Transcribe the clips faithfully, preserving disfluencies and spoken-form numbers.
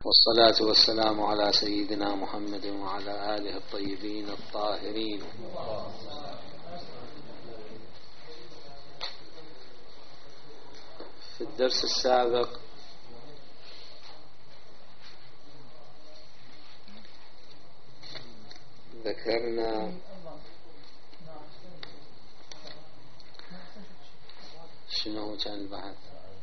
والصلاة والسلام على سيدنا محمد وعلى آله الطيبين الطاهرين. في الدرس السابق ذكرنا شنو كان البحث؟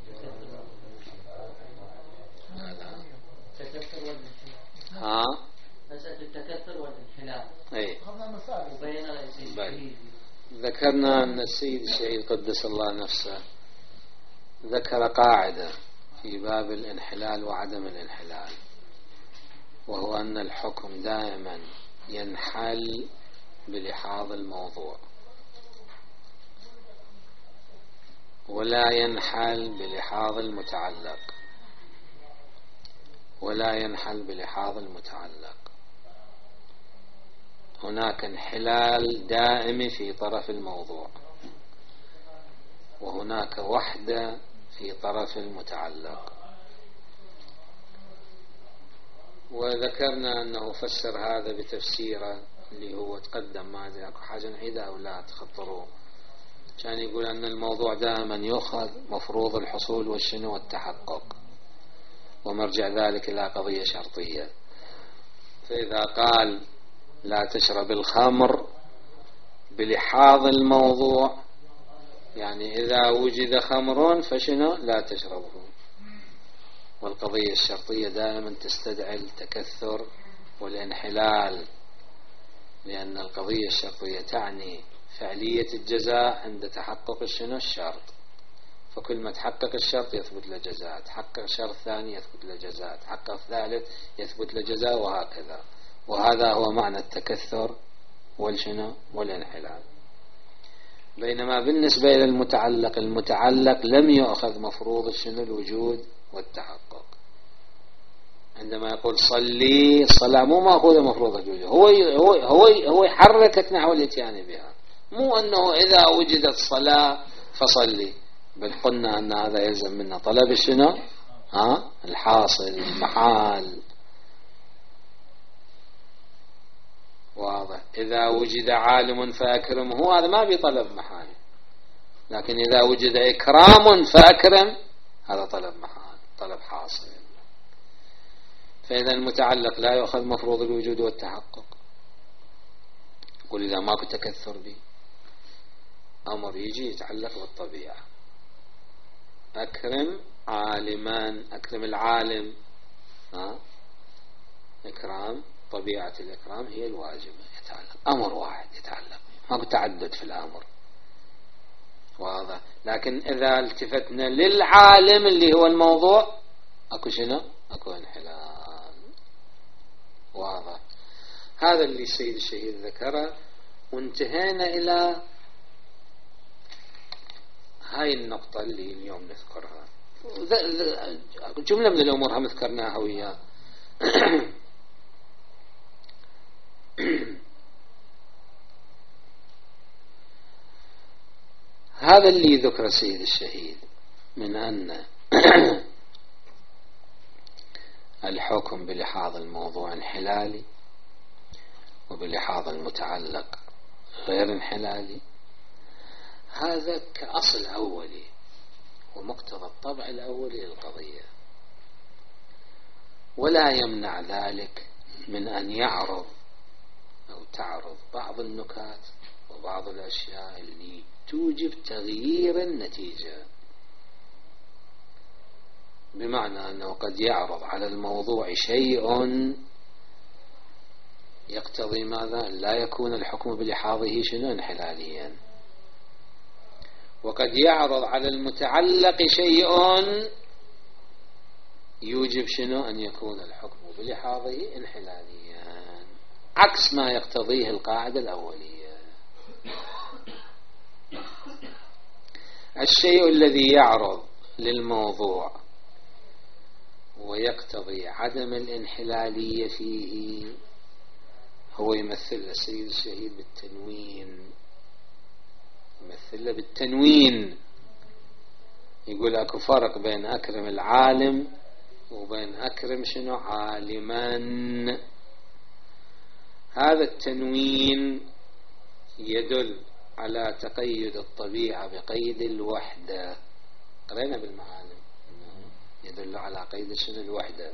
ها؟ مسألة التكثر والانحلال. اي. وبين ذكرنا أن السيد الشهيد قدس الله نفسه ذكر قاعدة في باب الانحلال وعدم الانحلال، وهو أن الحكم دائما ينحل بلحاظ الموضوع ولا ينحل بلحاظ المتعلق ولا ينحل بلحاظ المتعلق. هناك انحلال دائم في طرف الموضوع، وهناك وحدة في طرف المتعلق. وذكرنا أنه فسر هذا بتفسيره اللي هو تقدم، ما أدري أكو حاجة نعيدها أو لا تخطروا. كان يقول أن الموضوع دائما يؤخذ مفروض الحصول والشنو والتحقق، ومرجع ذلك إلى قضية شرطية. فإذا قال لا تشرب الخمر بلحاظ الموضوع، يعني إذا وجد خمر فشنو لا تشربه. والقضية الشرطية دائما تستدعي التكثر والانحلال، لأن القضية الشرطية تعني فعلية الجزاء عند تحقق الشنو الشرط. فكل ما تحقق الشرط يثبت له جزاء، تحقق الشرط الثاني يثبت له جزاء، تحقق الثالث يثبت له جزاء، وهكذا. وهذا هو معنى التكثر والشنو والانحلال. بينما بالنسبة إلى المتعلق، المتعلق لم يأخذ مفروض الشنو الوجود والتحقق. عندما يقول صلي، الصلاة مو مأخوذة مفروض الوجود، هو هو هو هو يحركك نحو الاتيان بها، مو أنه إذا وجدت صلاة فصلي. بل قلنا أن هذا يلزم منا طلب الشنو ها الحاصل المحال. واضح. إذا وجد عالم فأكرمه، هذا ما بيطلب محال. لكن إذا وجد إكرام فأكرم، هذا طلب محال، طلب حاصل. فإذا المتعلق لا يأخذ مفروض الوجود والتحقق. يقول إذا ماكو تكثر به، أمر يجي يتعلق بالطبيعة. أكرم عالما، أكرم العالم، ها؟ إكرام، طبيعة الإكرام هي الواجبة، يتعلق أمر واحد يتعلق، ما تعدد في الأمر. واضح. لكن إذا التفتنا للعالم اللي هو الموضوع، أكو شنو؟ أكو انحلال. واضح. هذا اللي السيد الشهيد ذكره. وانتهينا إلى هاي النقطة اللي اليوم نذكرها. جملة من الأمور هم ذكرناها وياه. هذا اللي ذكر السيد الشهيد من أن الحكم بلحاظ الموضوع انحلالي، وبلحاظ المتعلق غير انحلالي. هذا كأصل أولي ومقتضى الطبع الأولي للقضية، ولا يمنع ذلك من أن يعرض أو تعرض بعض النكات وبعض الأشياء اللي توجب تغيير النتيجة. بمعنى أنه قد يعرض على الموضوع شيء يقتضي ماذا؟ لا يكون الحكم بلحاظه شنو انحلاليا. وقد يعرض على المتعلق شيء يوجب شنو أن يكون الحكم بلحاظه انحلاليا، عكس ما يقتضيه القاعدة الأولية. الشيء الذي يعرض للموضوع ويقتضي عدم الانحلالية فيه هو يمثل السيد الشهيد بالتنوين، يمثل بالتنوين. يقول اكو فرق بين أكرم العالم وبين أكرم شنو عالما. هذا التنوين يدل على تقيد الطبيعة بقيد الوحدة. قرينا بالمعالم يدل على قيد شنو الوحدة.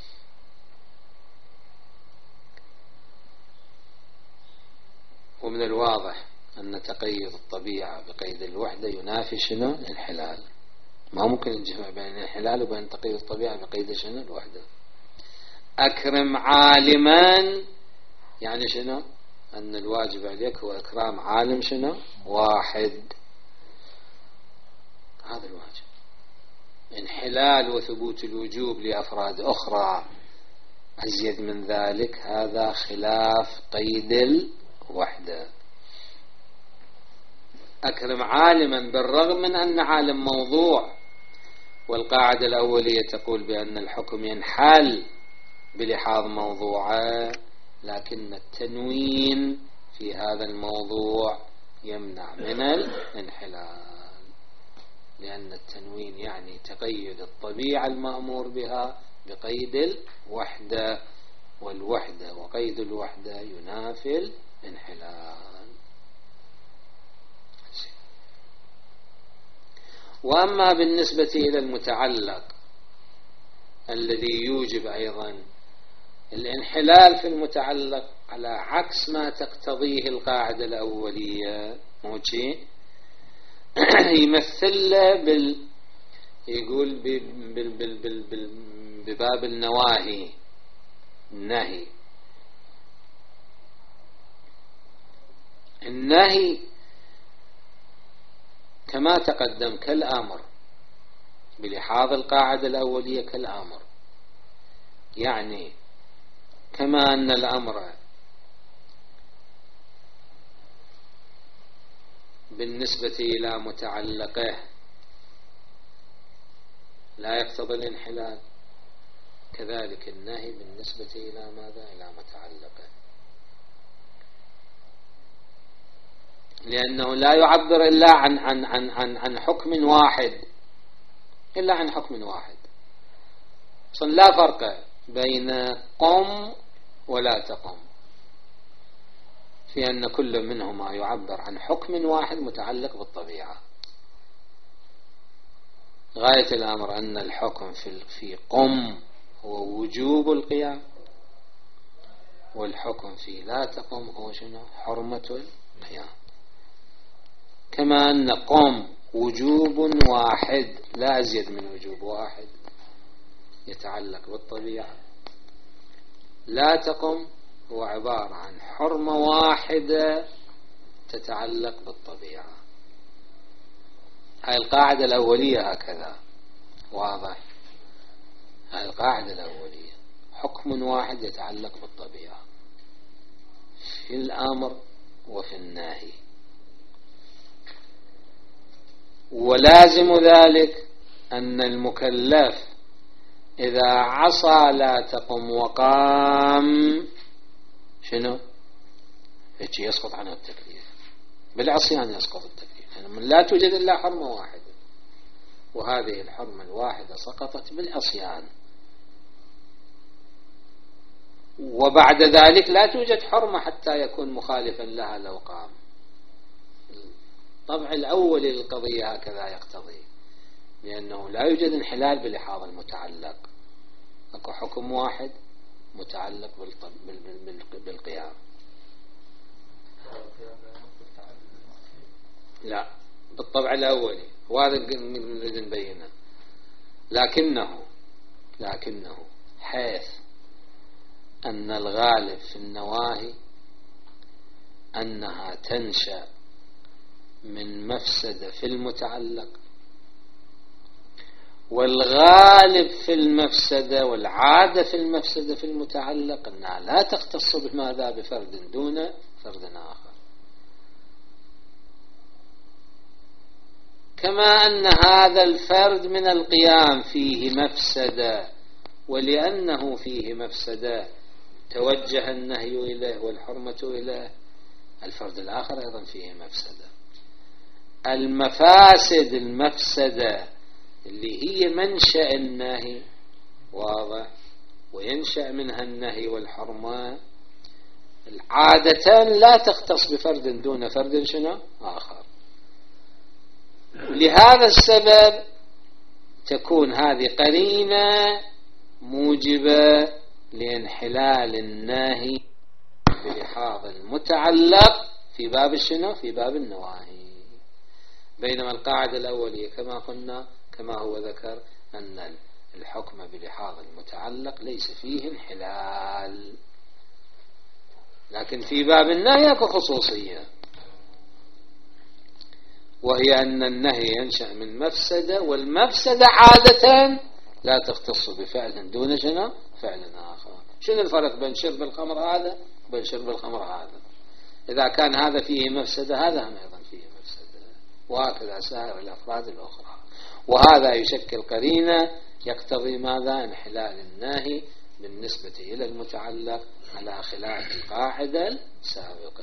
ومن الواضح أن تقيد الطبيعة بقيد الوحدة ينافي شنو الانحلال. ما ممكن الجمع بين الانحلال وبين تقيد الطبيعة بقيد شنو الوحدة. أكرم عالما يعني شنو أن الواجب عليك هو إكرام عالم شنو واحد. هذا الواجب. انحلال وثبوت الوجوب لأفراد أخرى أزيد من ذلك هذا خلاف قيد الوحدة. أكرم عالما بالرغم من أن عالم موضوع، والقاعدة الأولية تقول بأن الحكم ينحل بلحاظ موضوعه، لكن التنوين في هذا الموضوع يمنع من الانحلال، لأن التنوين يعني تقيد الطبيعة المأمور بها بقيد الوحدة، والوحدة وقيد الوحدة ينافي الانحلال. وأما بالنسبة إلى المتعلق الذي يوجب أيضا الانحلال في المتعلق على عكس ما تقتضيه القاعدة الأولية، موجي يمثل بال يقول بال بال بال بال بباب النواهي، النهي. النهي كما تقدم كالأمر بلحاظ القاعدة الأولية كالأمر، يعني كما أن الأمر بالنسبة إلى متعلقه لا يقتضي الانحلال، كذلك النهي بالنسبة إلى ماذا؟ إلى متعلقه، لأنه لا يعبر إلا عن عن عن عن عن حكم واحد، إلا عن حكم واحد. أصلا لا فرق بين قم ولا تقم، في أن كل منهما يعبر عن حكم واحد متعلق بالطبيعة. غاية الأمر أن الحكم في في قم هو وجوب القيام، والحكم في لا تقم هو شنو؟ حرمة القيام. كما أن قم وجوب واحد لا أزيد من وجوب واحد يتعلق بالطبيعة، لا تقم هو عبارة عن حرمة واحدة تتعلق بالطبيعة. هاي القاعدة الأولية هكذا واضح. هاي القاعدة الأولية حكم واحد يتعلق بالطبيعة في الأمر وفي النهي، ولازم ذلك أن المكلف إذا عصى لا تقم وقام شنو؟ هيك يسقط عنه التكليف، بالعصيان يسقط التكليف، يعني من لا توجد إلا حرمة واحدة، وهذه الحرمة الواحدة سقطت بالعصيان، وبعد ذلك لا توجد حرمة حتى يكون مخالفا لها لو قام. الطبع الأول للقضية هكذا يقتضي، لأنه لا يوجد انحلال بلحاظ المتعلق، اكو حكم واحد متعلق بالقيام. لا بالطبع الأولي، وهذا نريد نبينه، لكنه لكنه حيث أن الغالب في النواهي أنها تنشأ من مفسدة في المتعلق، والغالب في المفسدة والعادة في المفسدة في المتعلق أنها لا تختص بماذا؟ بفرد دون فرد آخر. كما أن هذا الفرد من القيام فيه مفسدة، ولأنه فيه مفسدة توجه النهي إليه والحرمة إليه، الفرد الآخر أيضا فيه مفسدة. المفاسد المفسدة اللي هي منشأ النهي واضح. وينشأ منها النهي والحرمة عادة لا تختص بفرد دون فرد شنو آخر. لهذا السبب تكون هذه قرينة موجبة لانحلال الناهي بلحاظ المتعلق في باب الشنو في باب النواهي. بينما القاعدة الأولية كما قلنا كما هو ذكر أن الحكم بلحاظ المتعلق ليس فيه انحلال، لكن في باب النهي اكو خصوصية، وهي أن النهي ينشأ من مفسدة، والمفسدة عادة لا تختص بفعل دون شنو فعل آخر. شنو الفرق بين شرب الخمر هذا وبين شرب الخمر هذا؟ إذا كان هذا فيه مفسدة هذا هم أيضا فيه مفسدة، وهكذا سائر الأفراد الأخرى. وهذا يشكل قرينة يقتضي ماذا؟ انحلال الناهي بالنسبة إلى المتعلق على خلاف القاعدة السابقة.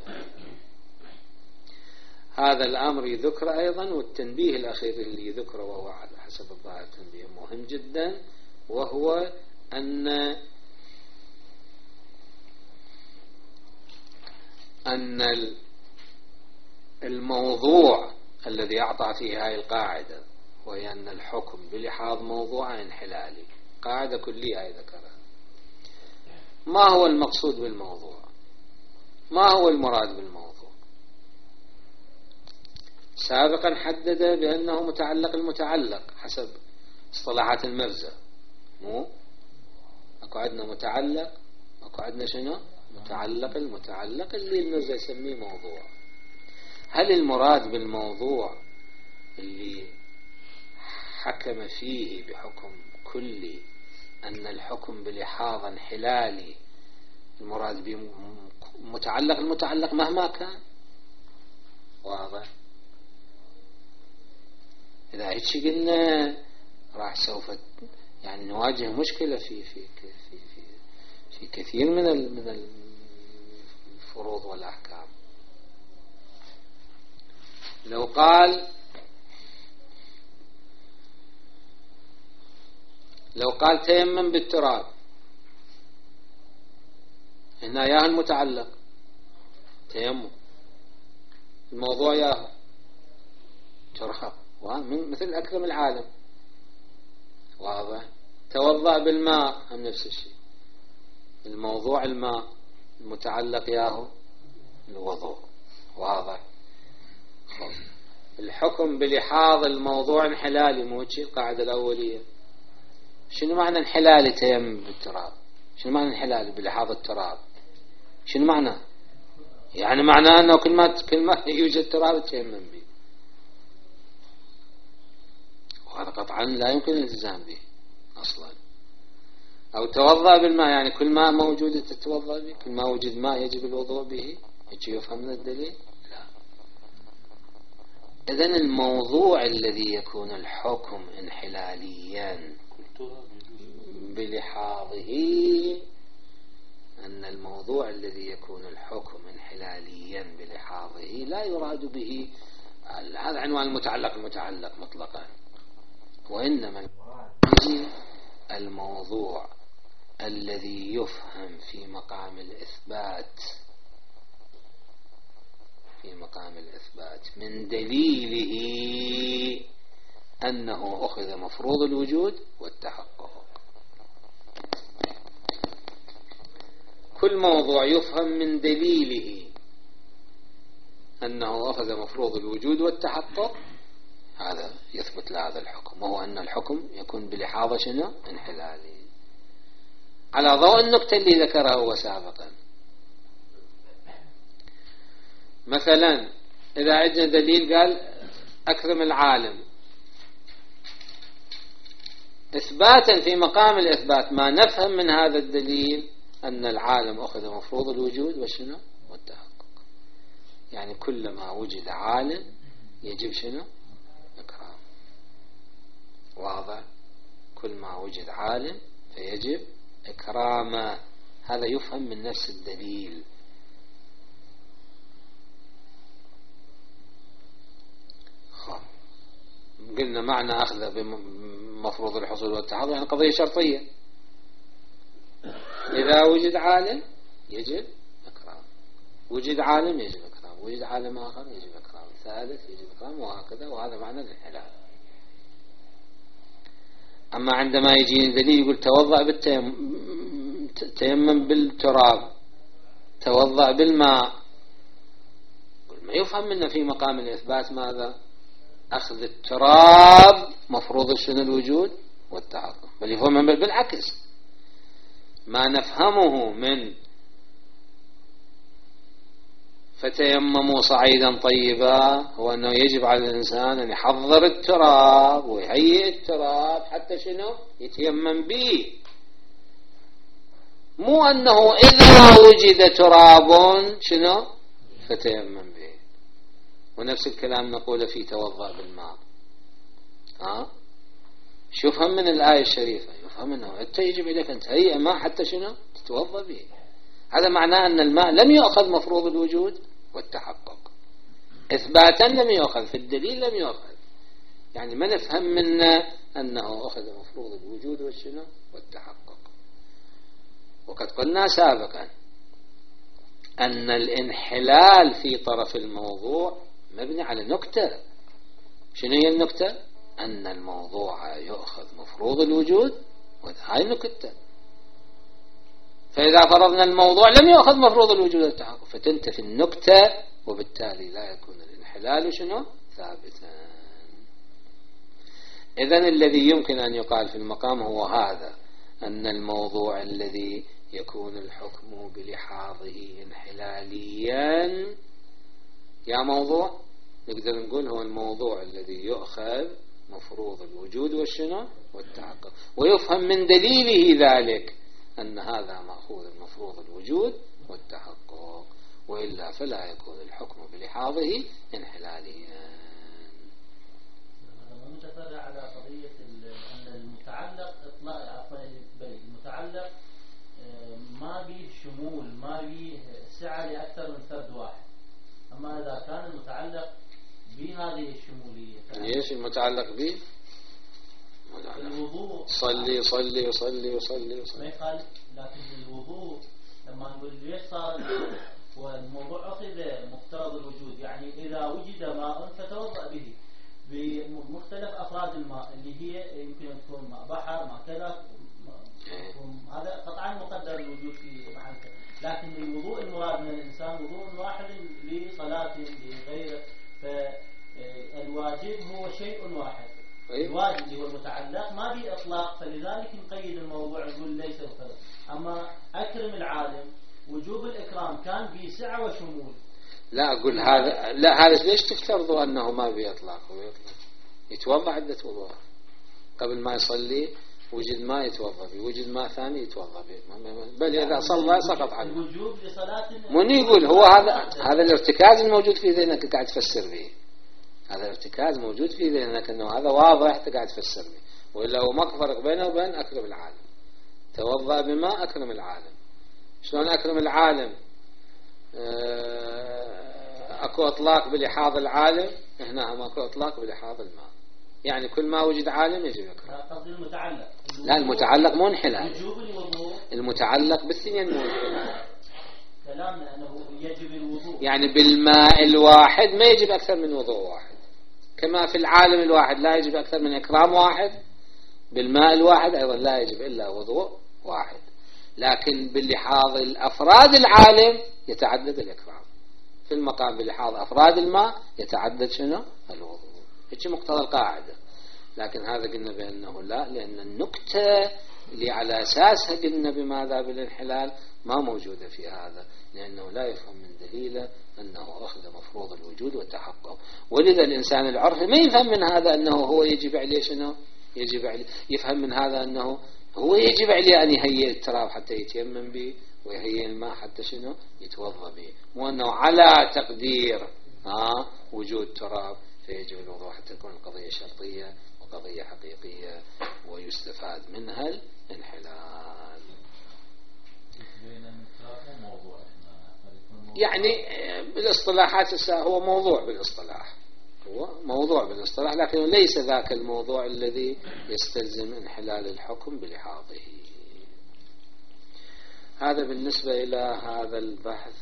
هذا الأمر يذكر أيضا. والتنبيه الأخير اللي يذكره وهو على حسب الظاهر تنبيه مهم جدا، وهو أن أن الموضوع الذي أعطى فيه هذه القاعدة وهي أن الحكم بلحاظ موضوع انحلالي، قاعدة كلية ذكرها. ما هو المقصود بالموضوع؟ ما هو المراد بالموضوع؟ سابقا حدد بأنه متعلق المتعلق حسب اصطلاحات المرزا. مو اكو عندنا متعلق اكو عندنا شنو متعلق المتعلق اللي المرزا يسميه موضوع. هل المراد بالموضوع اللي حكم فيه بحكم كلي أن الحكم بلحاظ انحلالي المراد بمتعلق المتعلق مهما كان؟ واضح. إذا هيك قلنا راح سوف يعني نواجه مشكلة في في في في, في كثير من من الفروض والأحكام. لو قال لو قال تيمم بالتراب، هنا ياه المتعلق تيمم، الموضوع ياه تراب مثل أكرم العالم. واضح. توضأ بالماء هم نفس الشيء، الموضوع الماء، المتعلق ياهو الوضوء. واضح. الحكم بلحاظ الموضوع انحلالي، مو شيء القاعدة الأولية. شنو معنى انحلال تيمم بالتراب؟ شنو معنى انحلال بلحاظ التراب؟ شنو معنى؟ يعني معناه أنه كل ما كل ما يوجد تراب تيمم به، وهذا قطعا لا يمكن الالتزام به أصلا. أو توضأ بالماء، يعني كل ماء موجود تتوضأ به، كل ما وجد ماء يجب الوضوء به. يجي يفهم من الدليل؟ لا. إذن الموضوع الذي يكون الحكم انحلاليا بلحاظه، أن الموضوع الذي يكون الحكم انحلاليا بلحاظه لا يراد به هذا عنوان المتعلق المتعلق مطلقا، وإنما المراد به الموضوع الذي يفهم في مقام الإثبات في مقام الإثبات من دليله أنه أخذ مفروض الوجود والتحقق. كل موضوع يفهم من دليله أنه أخذ مفروض الوجود والتحقق، هذا يثبت لهذا الحكم، وهو أن الحكم يكون بلحاظ شنو انحلالي، على ضوء النقطة اللي ذكرها هو سابقا. مثلا إذا عندنا دليل قال أكرم العالم، إثباتا في مقام الإثبات ما نفهم من هذا الدليل أن العالم أخذ مفروض الوجود وشنو والتحقق، يعني كلما وجد عالم يجب شنو إكرام. واضح. كل ما وجد عالم فيجب إكرامه، هذا يفهم من نفس الدليل. قلنا معنى أخذ مفروض الحصول والتحقق يعني قضية شرطية. إذا وجد عالم يجب إكرام، وجد عالم يجب إكرام، وجد عالم آخر يجب إكرام، ثالث يجب إكرام، وهكذا. وهذا معنى الانحلال. أما عندما يجي دليل يقول توضأ بالتيمم، تيمم بالتراب، توضأ بالماء، ما يفهم منه في مقام الإثبات ماذا؟ أخذ التراب مفروض شنو الوجود والتحقق، بل يفهم بالعكس. ما نفهمه من فتيمموا صعيدا طيبا هو أنه يجب على الإنسان أن يحضر التراب ويهيئ التراب حتى شنو يتيمم به، مو أنه إذا وجد تراب شنو فتيمم به. ونفس الكلام نقوله في توضأ بالماء. ها شو يفهم من الآية الشريفة؟ يفهم أنه حتى يجب عليك أن تهيئ ماء حتى شنو تتوضأ به. هذا معناه أن الماء لم يؤخذ مفروض الوجود والتحقق، إثباتا لم يؤخذ، في الدليل لم يؤخذ. يعني ما نفهم منه أنه أخذ مفروض الوجود والشنو والتحقق. وقد قلنا سابقا أن الانحلال في طرف الموضوع مبني على نكتة. شنو هي النكتة؟ أن الموضوع يؤخذ مفروض الوجود، وهاي نكتة. فإذا فرضنا الموضوع لم يؤخذ مفروض الوجود والتحقق فتنتفي النكتة، وبالتالي لا يكون الانحلال شنو ثابتا. إذن الذي يمكن أن يقال في المقام هو هذا، أن الموضوع الذي يكون الحكم بلحاظه انحلاليا، يا موضوع نقدر نقول هو الموضوع الذي يؤخذ مفروض الوجود والشنو والتحقق، ويفهم من دليله ذلك أن هذا مأخوذ المفروض الوجود والتحقق، وإلا فلا يكون الحكم بلحاظه انحلاليا. هذا مو متفرع على قضية أن المتعلق إطلاق المتعلق ما به شمول، ما به سعة لأكثر من فرد واحد. أما إذا كان المتعلق بهذه الشمولية، ليش المتعلق به؟ الوضوء صلي صلي وصلي وصلي وصلي ما يخالف، لكن الوضوء لما نقول ليش صار والموضوع أخذ مفترض الوجود، يعني إذا وجد ماء فتوضأ به بمختلف أفراد الماء اللي هي يمكن أن تكون ماء بحر ماء كذا، هذا قطعا مقدر الوجود في محل، لكن الوضوء المراد من الإنسان وضوء واحد لصلاة لغيره، فالواجب هو شيء واحد. الواجب اللي هو المتعلق ما به إطلاق، فلذلك نقيد الموضوع نقول ليس بفرض. أما أكرم العالم وجوب الإكرام كان به سعة وشمول. لا أقول هذا، لا هذا ليش تفترضوا أنه ما به إطلاق؟ هو يطلق يتوضأ عدة وضوء قبل ما يصلي، وجد ماء يتوضأ به، وجد ماء ثاني يتوضأ به، بل إذا صلى سقط عنه. الوجوب لصلاة من يقول هو هذا هذا الارتكاز الموجود في ذهنك قاعد تفسر به، هذا الارتكاز موجود في ذهنك أنه هذا واضح قاعد تفسر به، وإلا هو ما فرق بينه وبين أكرم العالم. توضأ بماء أكرم العالم، شلون أكرم العالم؟ أكو إطلاق بلحاظ العالم، هنا هم أكو إطلاق بلحاظ الماء، يعني كل ما وجد عالم يجب إكرام. قصدي المتعلق. لا المتعلق مو انحلال، وجوب الوضوء المتعلق بالثنين مو انحلال. كلامنا أنه يجب الوضوء، يعني بالماء الواحد ما يجب أكثر من وضوء واحد، كما في العالم الواحد لا يجب أكثر من إكرام واحد، بالماء الواحد أيضا لا يجب إلا وضوء واحد. لكن بلحاظ الأفراد العالم يتعدد الإكرام، في المقام بلحاظ أفراد الماء يتعدد شنو الوضوء. هيك مقتضى القاعدة. لكن هذا قلنا بأنه لا، لأن النكتة اللي على أساسها قلنا بماذا بالانحلال ما موجودة في هذا، لأنه لا يفهم من دليله أنه أخذ مفروض الوجود والتحقق. ولذا الإنسان العرفي ما يفهم من هذا أنه هو يجب عليه شنو يجب عليه، يفهم من هذا أنه هو يجب عليه أن يهيئ التراب حتى يتيمم به، ويهيئ الماء حتى شنو يتوضأ به، وأنه على تقدير ها وجود تراب فيجب الوضوء حتى تكون القضية شرطية وقضية حقيقية ويستفاد منها الانحلال. يعني بالاصطلاحات هو موضوع بالاصطلاح، هو موضوع بالاصطلاح، لكن ليس ذاك الموضوع الذي يستلزم انحلال الحكم بلحاظه. هذا بالنسبة إلى هذا البحث،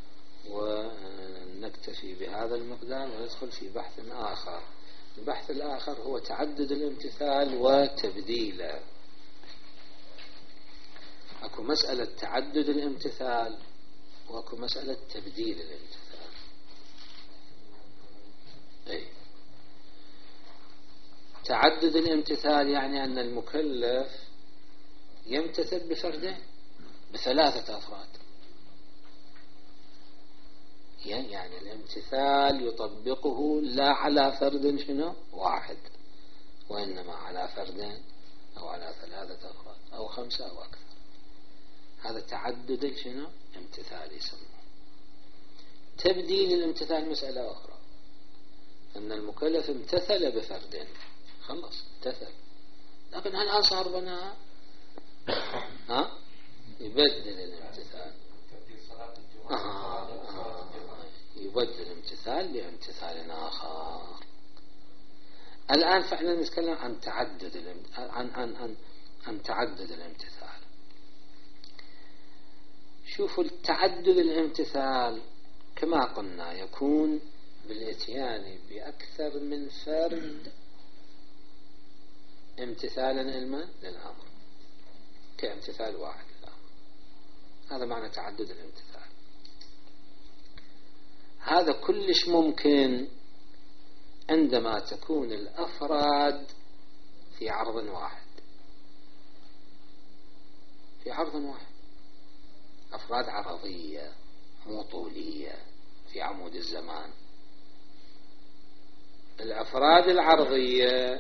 ونكتفي بهذا المقدار وندخل في بحث آخر. البحث الآخر هو تعدد الامتثال وتبديله. أكو مسألة تعدد الامتثال وأكو مسألة تبديل الامتثال. أي تعدد الامتثال يعني أن المكلف يمتثل بفردين بثلاثة أفراد، يعني الامتثال يطبقه لا على فرد شنو واحد، وإنما على فردين أو على ثلاثة أفراد أو خمسة أو أكثر. هذا تعدد شنو امتثال يسموه. تبديل الامتثال مسألة أخرى، أن المكلف امتثل بفردين خلص امتثل، لكن الآن صار بناء ها يبدل الامتثال. آه آه يبدل الامتثال بامتثال آخر. الآن فعلا نتكلم عن تعدد عن عن عن عن تعدد الامتثال. شوفوا التعدد الامتثال كما قلنا يكون بالاتيان بأكثر من فرد امتثالا علما للأمر كامتثال واحد للأمر. هذا معنى تعدد الامتثال. هذا كلش ممكن عندما تكون الأفراد في عرض واحد، في عرض واحد أفراد عرضية مو طولية في عمود الزمان. الأفراد العرضية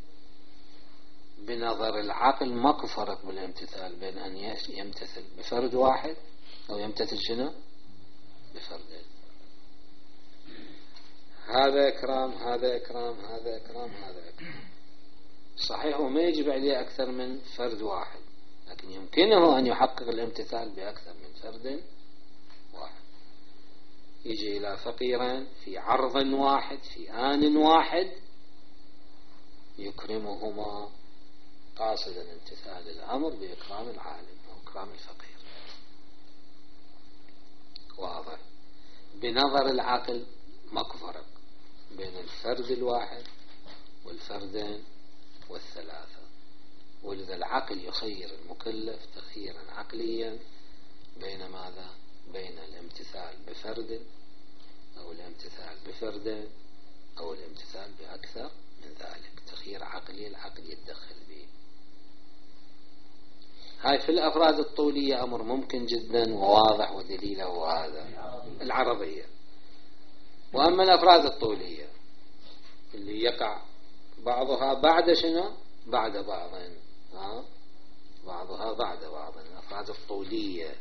بنظر العقل ماكو فرق بالامتثال بين أن يمتثل بفرد واحد أو يمتثل شنو بفردين. هذا إكرام هذا إكرام هذا إكرام هذا إكرام. صحيح وما يجب عليه أكثر من فرد واحد، لكن يمكنه أن يحقق الامتثال بأكثر من فرد واحد. يجي إلى فقيرين في عرض واحد في آن واحد يكرمهما قاصدا امتثال الأمر بإكرام العالم أو إكرام الفقير. واضح. بنظر العقل ماكو فرق بين الفرد الواحد والفردين والثلاثة، ولذا العقل يخير المكلف تخييرا عقليا بين ماذا؟ بين الامتثال بفرد أو الامتثال بفردين أو الامتثال بأكثر من ذلك. تخيير عقلي العقل يتدخل به. هاي في الأفراد الطولية أمر ممكن جدا وواضح ودليله هذا العربية. وأما الأفراد الطولية اللي يقع بعضها بعد شنو بعد بعض، ها بعضها بعد بعض. الأفراد الطولية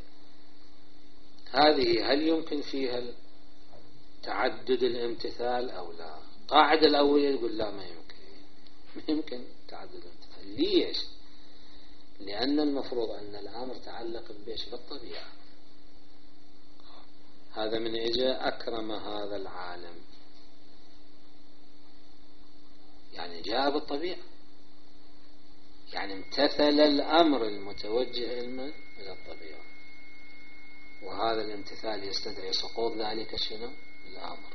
هذه هل يمكن فيها تعدد الامتثال أو لا؟ قاعدة الأولية يقول لا ما يمكن ما يمكن تعدد الامتثال. ليش؟ لأن المفروض أن الأمر تعلق بإيش؟ بالطبيعة. هذا من إجا أكرم هذا العالم يعني جاء بالطبيعة، يعني امتثل الأمر المتوجه علما إلى الطبيعة، وهذا الامتثال يستدعي سقوط ذلك شنو الأمر.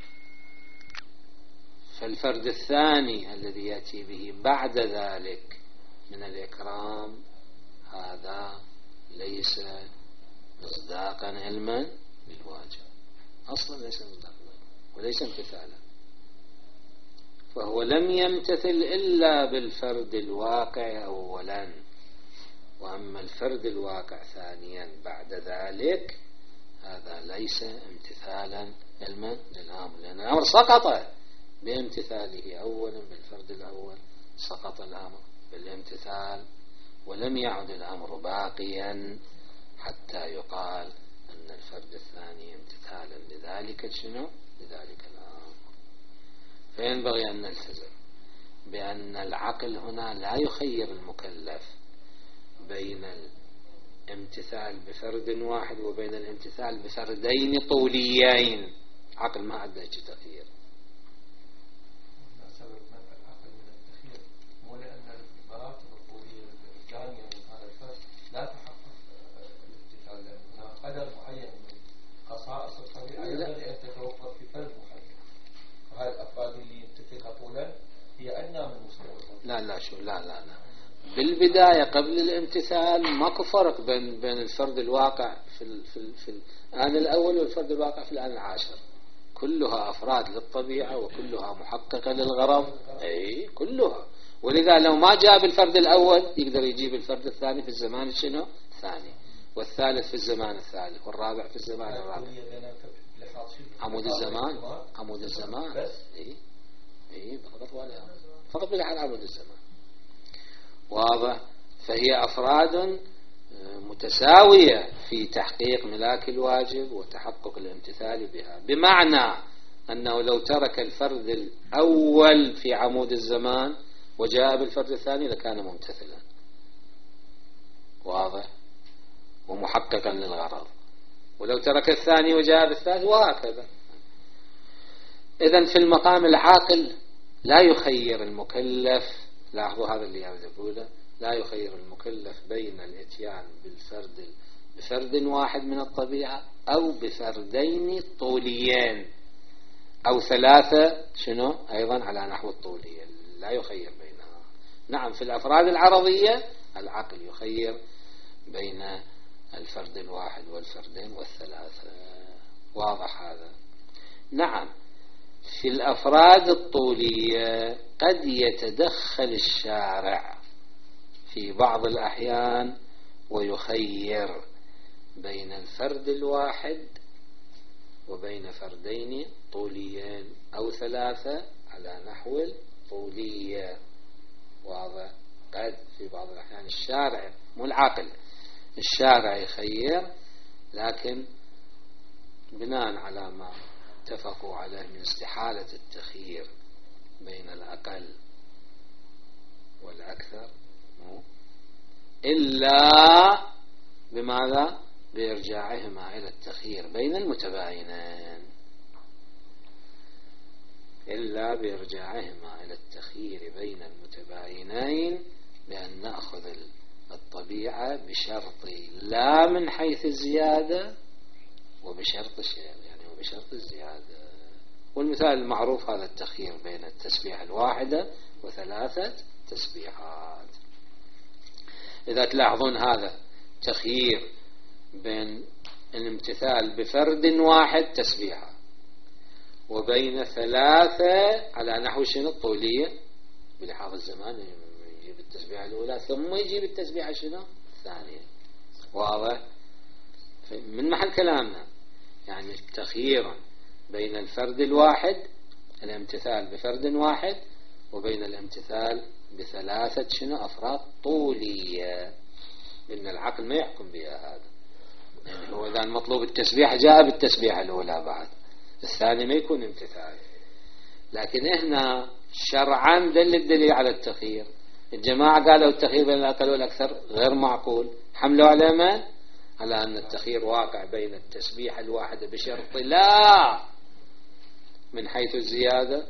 فالفرد الثاني الذي يأتي به بعد ذلك من الإكرام هذا ليس مصداقا علما بالواجب، أصلا ليس مصداقا وليس امتثالا. فهو لم يمتثل إلا بالفرد الواقع أولا، وأما الفرد الواقع ثانيا بعد ذلك هذا ليس امتثالا علما للأمر، لأن الأمر سقط بامتثاله أولا بالفرد الأول، سقط الأمر بالامتثال ولم يعد الأمر باقيا حتى يقال أن الفرد الثاني امتثالا لذلك شنو لذلك الأمر. فينبغي أن نلتزم بأن العقل هنا لا يخير المكلف بين الامتثال بفرد واحد وبين الامتثال بفردين طوليين. عقل ما عنده تخيير. البداية قبل الامتثال ماكو فرق بين بين الفرد الواقع في ال في ال في الآن الأول والفرد الواقع في الآن العاشر، كلها أفراد للطبيعة وكلها محققة للغرض، أي كلها. ولذا لو ما جاب الفرد الأول يقدر يجيب الفرد الثاني في الزمان شنو الثاني، والثالث في الزمان الثالث، والرابع في الزمان الرابع. عمود الزمان، عمود الزمان اي اي فقط ولا فقط بلحاظ عمود الزمان. واضح؟ فهي أفراد متساوية في تحقيق ملاك الواجب وتحقق الامتثال بها، بمعنى أنه لو ترك الفرد الأول في عمود الزمان وجاء بالفرد الثاني لكان ممتثلا، واضح، ومحققا للغرض. ولو ترك الثاني وجاء بالثالث وهكذا. إذن في المقام العاقل لا يخير المكلف، لاحظوا هذا اللي أريد أقوله، لا يخير المكلف بين الاتيان بالفرد بفرد واحد من الطبيعة أو بفردين طوليين أو ثلاثة شنو أيضا على نحو الطولية، لا يخير بينها. نعم في الأفراد العرضية العقل يخير بين الفرد الواحد والفردين والثلاثة، واضح هذا؟ نعم في الأفراد الطولية قد يتدخل الشارع في بعض الأحيان ويخير بين الفرد الواحد وبين فردين طوليين أو ثلاثة على نحو الطولية، واضح؟ قد في بعض الأحيان الشارع مو العاقل، الشارع يخير، لكن بناء على ما اتفقوا عليه من استحالة التخيير بين الأقل والأكثر، إلا بماذا؟ بإرجاعهما إلى التخيير بين المتباينين، إلا بإرجاعهما إلى التخيير بين المتباينين، بأن نأخذ الطبيعة بشرط لا من حيث الزيادة وبشرط الشيء، يعني وبشرط الزيادة. والمثال المعروف هذا التخيير بين التسبيحة الواحدة وثلاثة تسبيحات. إذا تلاحظون هذا تخيير بين الامتثال بفرد واحد تسبيحة وبين ثلاثة على نحو شنو الطولية بلحاظ الزمان، يجيب التسبيحة الأولى ثم يجيب التسبيحة شنو الثانية، واضح؟ من محل كلامنا يعني تخييرا بين الفرد الواحد الامتثال بفرد واحد وبين الامتثال بثلاثة شنو أفراد طولية، لأن العقل ما يحكم بها هذا. يعني هو إذا المطلوب التسبيح جاء بالتسبيحة الأولى بعد الثاني ما يكون امتثال، لكن هنا شرعا دل الدليل على التخيير. الجماعة قالوا التخيير بين الأقل والأكثر غير معقول، حملوا على من؟ على أن التخيير واقع بين التسبيحة الواحدة بشرط لا من حيث الزيادة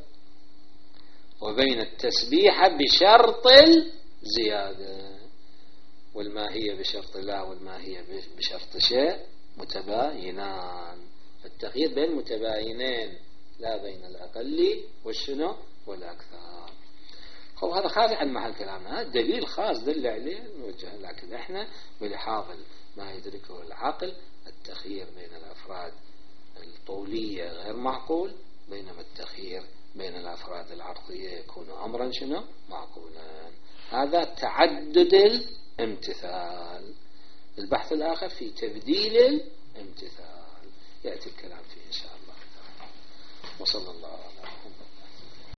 وبين التسبيحة بشرط الزيادة، والماهية بشرط لا والماهية بشرط شيء متباينان. فالتخيير بين متباينين لا بين الأقل والشنو والأكثر. هو هذا خارج عن محل كلامنا، هذا دليل خاص دل عليه نوجه، لكن احنا بلحاظ ما يدركه العقل التخيير بين الأفراد الطولية غير معقول، بينما التخيير بين الأفراد العرضية يكون أمرا شنو معقولا. هذا تعدد الامتثال. البحث الآخر في تبديل الامتثال يأتي الكلام فيه إن شاء الله. وصلى الله على محمد.